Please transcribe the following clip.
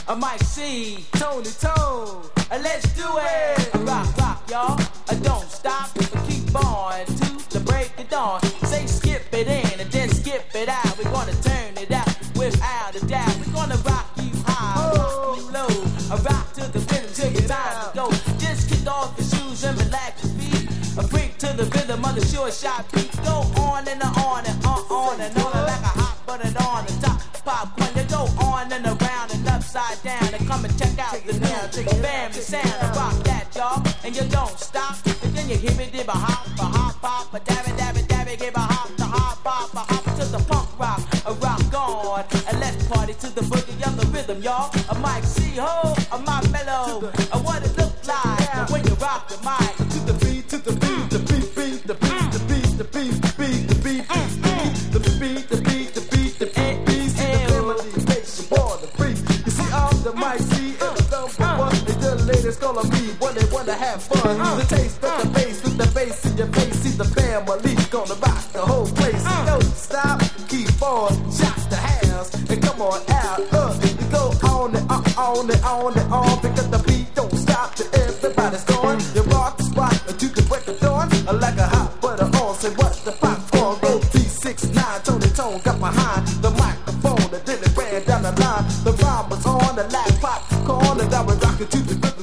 Mike C, Tony Tone. Let's do it. Rock, rock, y'all. Don't stop. Keep on to the break of dawn. Say skip it in and then skip it out. We're gonna turn it out without a doubt. We're gonna rock you high, rock you low. Rock to the rhythm till it's time to go. Just kick off your shoes and relax your feet. A freak to the rhythm of the short shot beat. Go on and on and on and on like a hot button on the top. Popcorn, you go on and around and upside down and come and check out the now. Take a family sound and rock that, y'all. And you don't stop. And then you hear me dip a hop, a dab it, dab it, dab it, give a hop, a hop to the punk rock, a rock on. And let's party to the boogie of the rhythm, y'all. A Mike C, ho, a my mellow. What it look like when you rock the mic. To the beat, to the beat, the beat, beat, the beat, the beat, the beat, the beat, the beat, the beat, the beat, the beat, the beat, beat, the melody makes you wanna breathe. You see, I'm the Mike C and the number one. And the ladies calling me when they wanna have fun. The taste of the bass with the bass in your face. See the family gonna rock the whole place. Don't stop, keep on, shock the house, and come on out. You go on and on and on and on. Pick up the beat, don't stop till everybody's gone. You rock the spot until the break of dawn. Like a hot butter on, say what's the popcorn? Go T69, Tony Tone got behind the microphone and then it ran down the line. The rhyme was on, the last popcorn, and I was rocking to the rhythm.